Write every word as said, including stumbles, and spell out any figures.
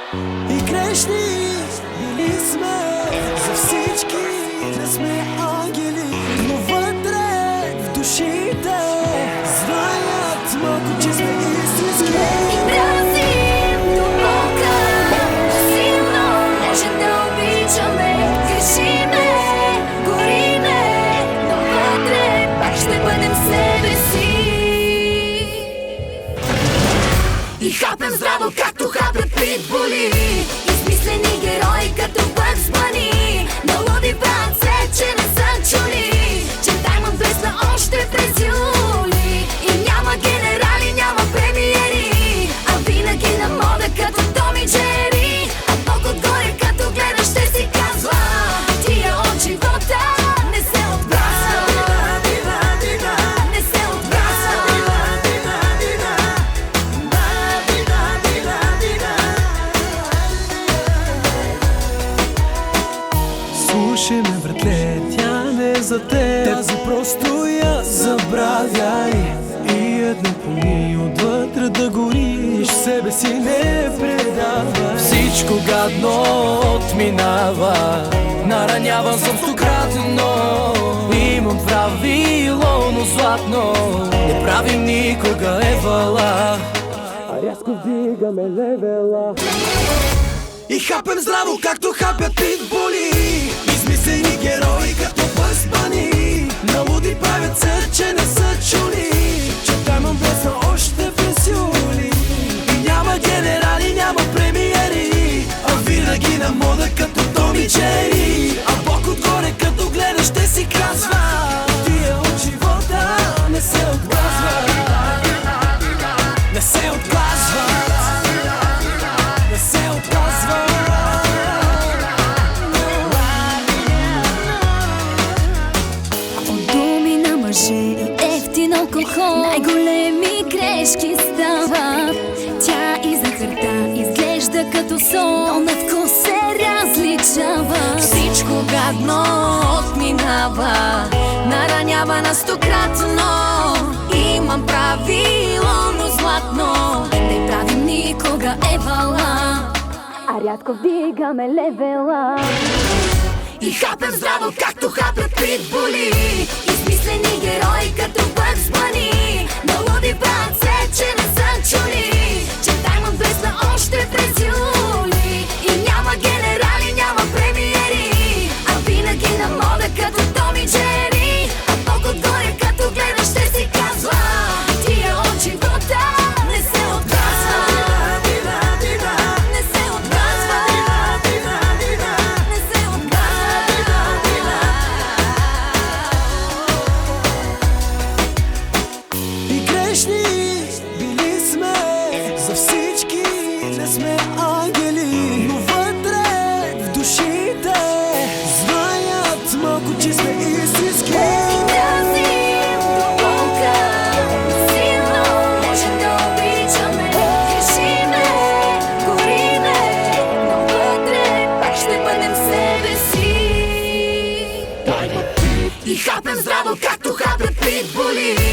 И грешни били сме, за всички не сме ангели, но вътре в душите знаят малко, че сме истински. И мразим до болка, силно може да обичаме, грешиме, гориме, но вътре пак ще бъдем себе си. И хапем здраво, както хапят питбули, измислени герои като Бъгс Бъни. На луди правят се, че не са чули, че Даймонд блесна още през юли. И няма генерали, няма премиери, а винаги на мода като Том и Джери. А Бог отгоре като гледа ще си казва: тия от живота не се отбрасва, не се отбрасва. Слушай ме, братле, тя не е за теб, тази просто я забравяй. И едно помни отвътре да гориш, себе си не предавай. Всичко гадно отминава, нараняван съм стократно. Имам правило, но златно не правим никога евала, а рязко вдигаме левела. И хапем здраво, както хапят питбули, измислени герои като Бъгс Бъни. На луди правят се, че не са чули, че Даймонд блесна още през юли. И няма генерали, няма премиери, а винаги на мода като Том и Джери. А Бог отгоре като гледа ще си казва: тия от живота не се отказва, не се отказва, не се отказва. От думи на мъже и ефтин алкохол най-големи грешки стават. Тя и захарта изглежда като сол, но на вкус се различава. Всичко гадно отминава, наранява на стократно. Имам правило, но златно не правим никога евала, а рядко вдигаме левела. И хапем здраво, както хапят питбули, измислени герои като Бъгс Бъни. На луди правят се, че не са чули, че Даймонд блесна още през юли. И няма генерали, няма премиери, а винаги на мода като Том и Джери. А Бог отгоре като гледа ще си казва: тия от живота не се отказва, не се отказва, не се отказва. И грешни били сме, за всички не сме ангели, но вътре в душите знаят малко, че сме истински. И мразим до болка, силно може да обичаме, грешиме, гориме, но вътре пак ще бъдем себе си. И хапем здраво, както хапят питбули,